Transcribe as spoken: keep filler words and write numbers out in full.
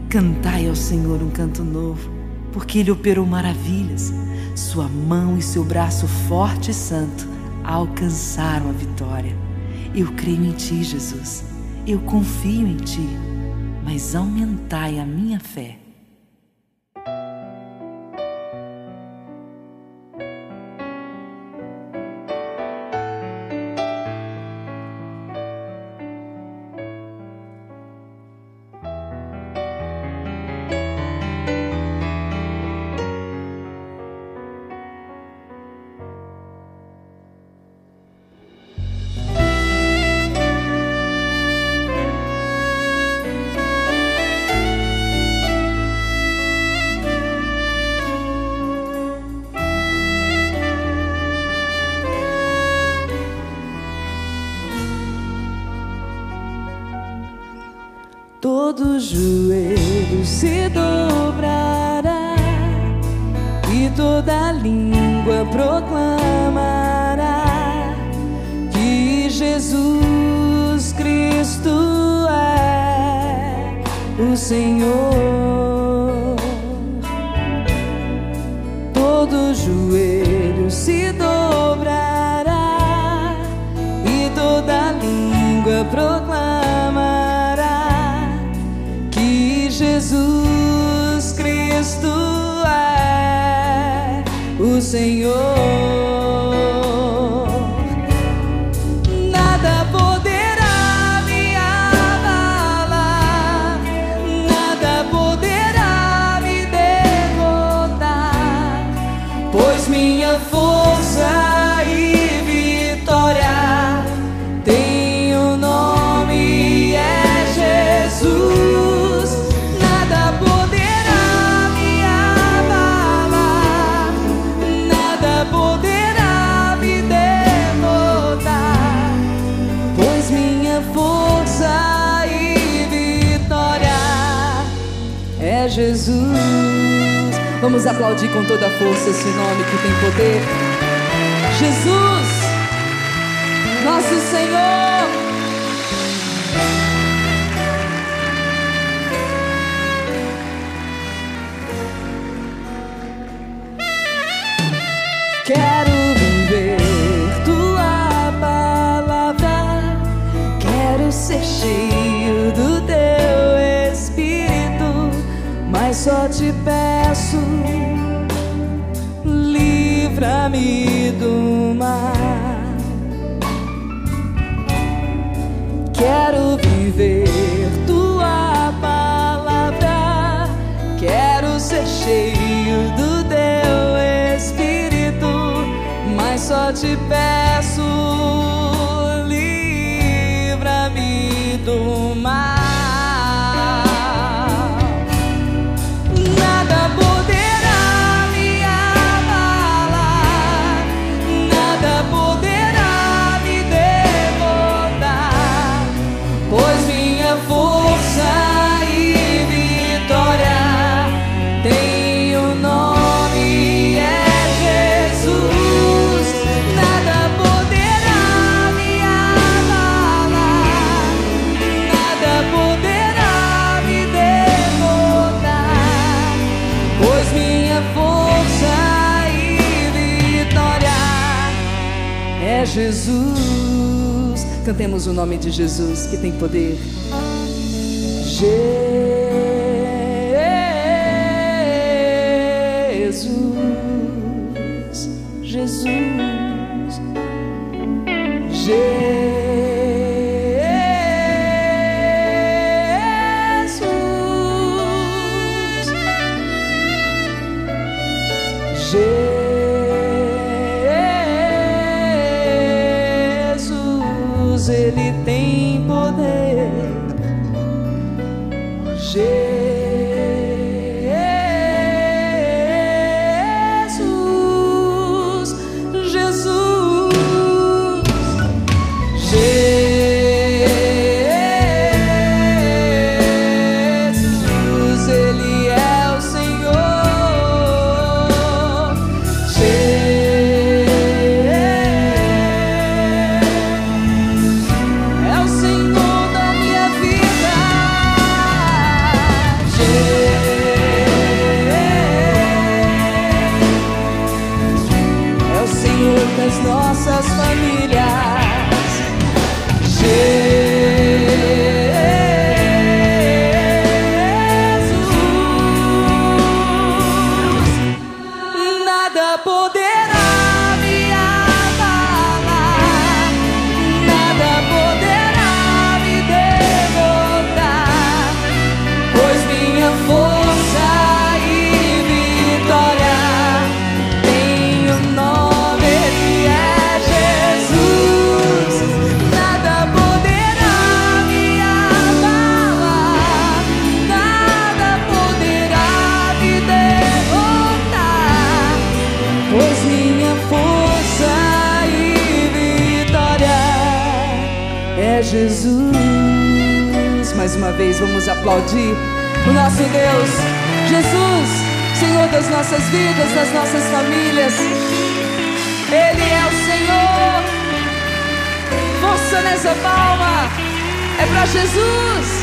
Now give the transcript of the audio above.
Cantai ao Senhor um canto novo, porque Ele operou maravilhas. Sua mão e seu braço forte e santo alcançaram a vitória. Eu creio em Ti, Jesus, eu confio em Ti, mas aumentai a minha fé. Todo joelho se dobrará e toda língua proclamará que Jesus Cristo é o Senhor. Todo joelho se dobrará e toda língua proclamará Jesus Cristo é o Senhor. Nada poderá me abalar, nada poderá me derrotar, pois minha força e vitória tem o nome é Jesus. Jesus. Vamos aplaudir com toda a força esse nome que tem poder. Jesus, nosso Senhor. Quero viver tua palavra, quero ser cheio do teu Espírito, mas só te peço, livra-me do mal. Quero viver tua palavra, quero ser cheio do teu Espírito, mas só te peço, livra-me do mal. Jesus, cantemos o nome de Jesus que tem poder. Jesus, Jesus, Jesus, Jesus. Ele tem poder. Jesus, Jesus, Jesus, Ele é o Senhor. É o Senhor da minha vida. É o Senhor das nossas famílias. Jesus, nada poderá me abalar, nada poderá me derrotar, pois minha força e vitória tem o nome que é Jesus. Nada poderá me abalar, nada poderá me derrotar, pois minha força e vitória é Jesus. Mais uma vez vamos aplaudir o nosso Deus, Jesus, Senhor das nossas vidas, das nossas famílias. Ele é o Senhor. Força nessa palma, é pra Jesus.